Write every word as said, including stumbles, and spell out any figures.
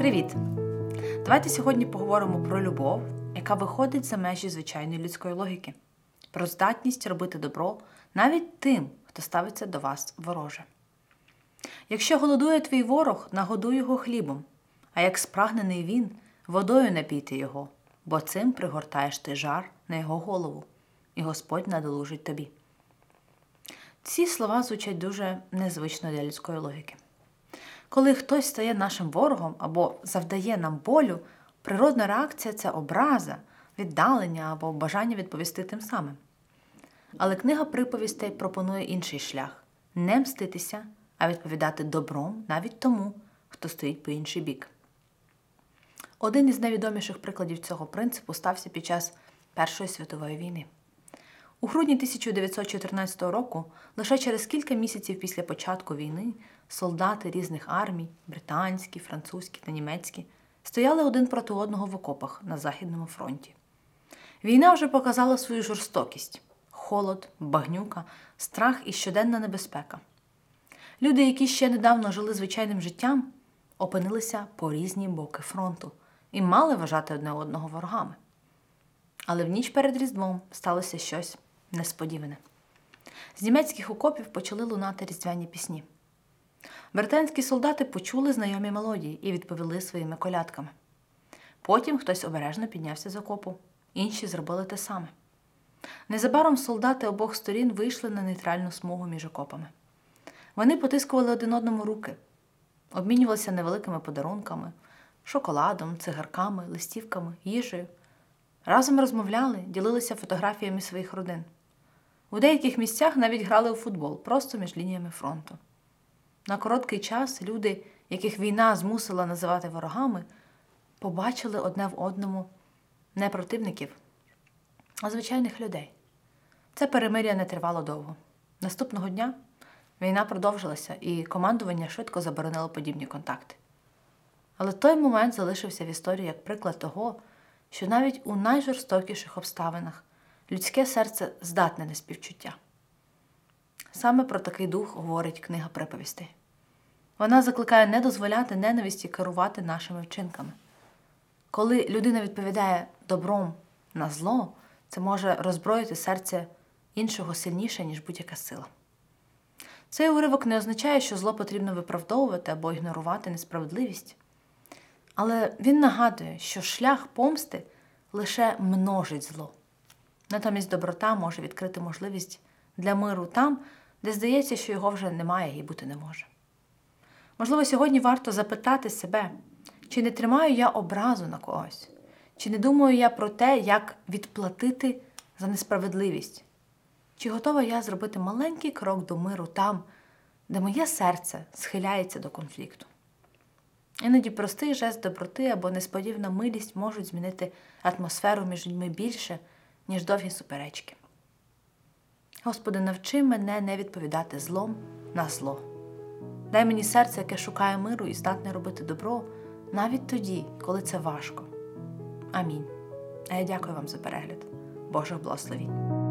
Привіт! Давайте сьогодні поговоримо про любов, яка виходить за межі звичайної людської логіки. Про здатність робити добро навіть тим, хто ставиться до вас вороже. Якщо голодує твій ворог, нагодуй його хлібом, а як спрагнений він, водою напійте його, бо цим пригортаєш ти жар на його голову, і Господь надолужить тобі. Ці слова звучать дуже незвично для людської логіки. Коли хтось стає нашим ворогом або завдає нам болю, природна реакція – це образа, віддалення або бажання відповісти тим самим. Але книга приповістей пропонує інший шлях – не мститися, а відповідати добром навіть тому, хто стоїть по інший бік. Один із найвідоміших прикладів цього принципу стався під час Першої світової війни. У грудні тисяча дев'ятсот чотирнадцятого року, лише через кілька місяців після початку війни, солдати різних армій – британські, французькі та німецькі – стояли один проти одного в окопах на Західному фронті. Війна вже показала свою жорстокість – холод, багнюка, страх і щоденна небезпека. Люди, які ще недавно жили звичайним життям, опинилися по різні боки фронту і мали вважати одне одного ворогами. Але в ніч перед Різдвом сталося щось несподіване. З німецьких окопів почали лунати різдвяні пісні. Британські солдати почули знайомі мелодії і відповіли своїми колядками. Потім хтось обережно піднявся з окопу, інші зробили те саме. Незабаром солдати обох сторін вийшли на нейтральну смугу між окопами. Вони потискували один одному руки, обмінювалися невеликими подарунками, шоколадом, цигарками, листівками, їжею. Разом розмовляли, ділилися фотографіями своїх родин. У деяких місцях навіть грали у футбол, просто між лініями фронту. На короткий час люди, яких війна змусила називати ворогами, побачили одне в одному не противників, а звичайних людей. Це перемир'я не тривало довго. Наступного дня війна продовжилася, і командування швидко заборонило подібні контакти. Але той момент залишився в історії як приклад того, що навіть у найжорстокіших обставинах людське серце здатне на співчуття. Саме про такий дух говорить книга приповістей. Вона закликає не дозволяти ненависті керувати нашими вчинками. Коли людина відповідає добром на зло, це може роззброїти серце іншого сильніше, ніж будь-яка сила. Цей уривок не означає, що зло потрібно виправдовувати або ігнорувати несправедливість. Але він нагадує, що шлях помсти лише множить зло. Натомість доброта може відкрити можливість для миру там, де здається, що його вже немає і бути не може. Можливо, сьогодні варто запитати себе, чи не тримаю я образу на когось? Чи не думаю я про те, як відплатити за несправедливість? Чи готова я зробити маленький крок до миру там, де моє серце схиляється до конфлікту? Іноді простий жест доброти або несподівана милість можуть змінити атмосферу між людьми більше, ніж довгі суперечки. Господи, навчи мене не відповідати злом на зло. Дай мені серце, яке шукає миру і здатне робити добро, навіть тоді, коли це важко. Амінь. А я дякую вам за перегляд. Божих благословінь.